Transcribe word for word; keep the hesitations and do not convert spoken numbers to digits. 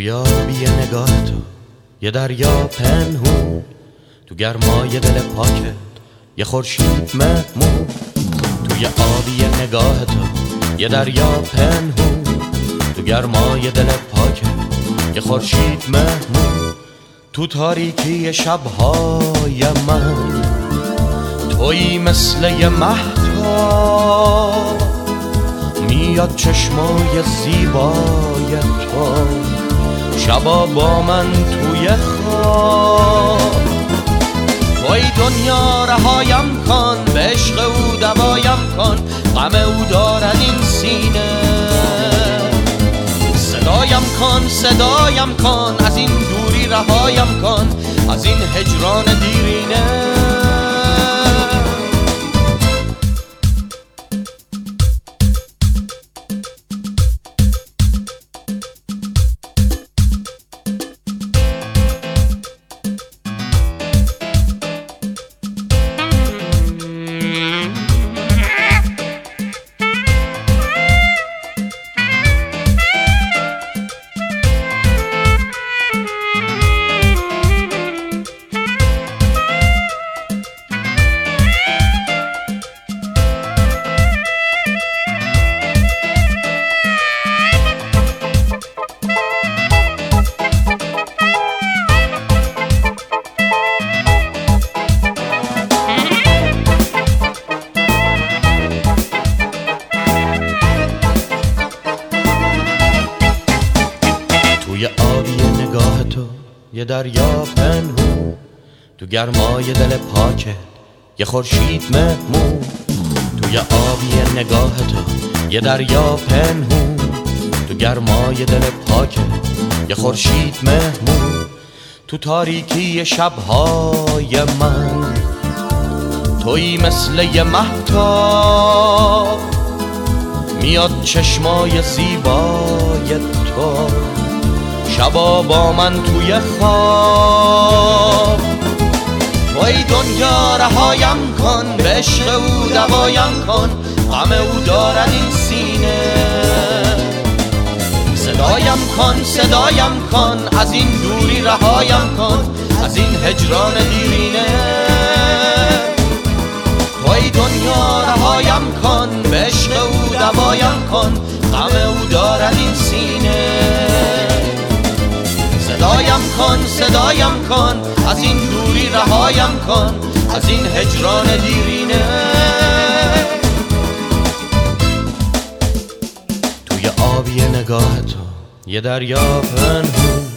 توی آبی نگاه تو یه دریا پنهون، تو گرمای دل پاکت یه خورشید مهمون. توی آبی نگاه تو یه دریا پنهون، تو گرمای دل پاکت یه خورشید مهمون. تو تاریکی شبهای من تویی مثل یه مهتاب، میاد چشمای زیبای تو شبا با من توی خواب. توی دنیا رهایم کن، به عشق او دوایم کن، غم او دارد این سینه. صدایم کن صدایم کن، از این دوری رهایم کن، از این هجران دیرینه. توی آبی نگاه تو یه دریا پنهون، تو گرمای دل پاکت یه خورشید مهمون. توی آبی نگاه تو یه دریا پنهون، تو گرمای دل پاکت یه خورشید مهمون. تو تاریکی شبهای من تویی مثل یه مهتاب، میاد چشمای زیبای تو شبا با من توی خواب. توی دنیا رهایم کن، به عشق او دوایم کن، غم او دارد این سینه. صدایم کن صدایم کن، از این دوری رهایم کن، از این هجران دیرینه. توی دنیا رهایم کن، به عشق او دوایم کن، غم او دارد این سینه. صدایم کن صدایم کن، از این دوری رهایم کن، از این هجران دیرینه. توی آبی نگاه تو یه دریا پنهون،